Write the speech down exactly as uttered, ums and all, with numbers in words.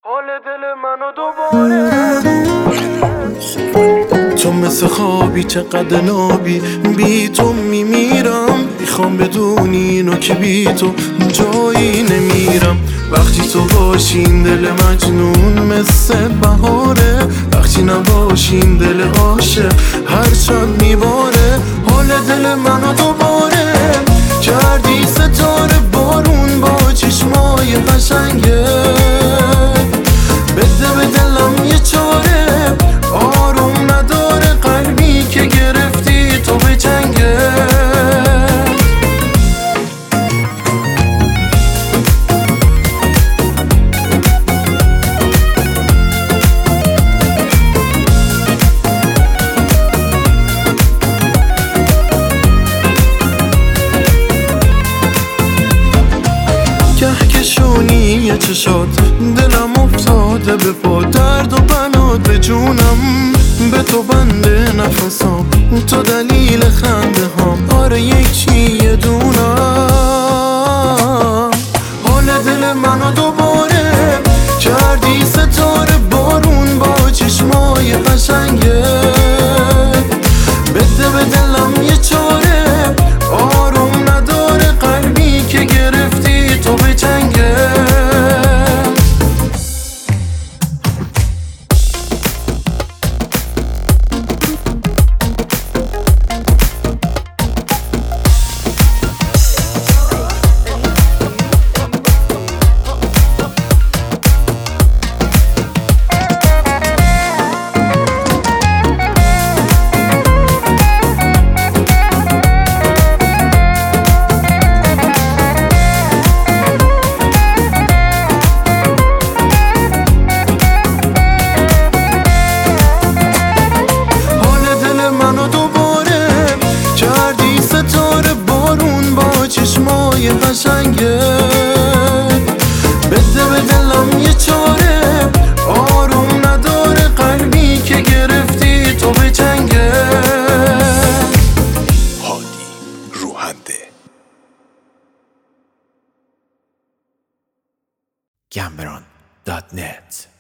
حال دل منو دوباره تو مثل خوابی چقدر نابی، بی تو میمیرم. میخوام بدونی اینو که بی تو جایی نمیرم. وقتی تو باشین دل مجنون مثل بهاره، وقتی نباشین دل عاشق هر شب میباره. حال دل منو دوباره کردی ستاره بارون با چشمای قشنگه. بده به دلم یه چاره، آروم نداره قلبی که گرفتی تو به چنگه. کهکشونی چشات دلم افتاده به پا، درد و بلات به جونم، به تو بنده نفسام، تو دلیل خنده هام، آره یکی یه دونم. حال دل منو دوباره کردی ستاره بارون با چشمای قشنگه. بده به دلم یه چاره، آروم نداره قلبی که گرفتی تو به چنگه. چشمای قشنگه بده به دلم یه چاره، آروم نداره قلبی که گرفتی تو به چنگه. هادی روحنده گمبران دات نت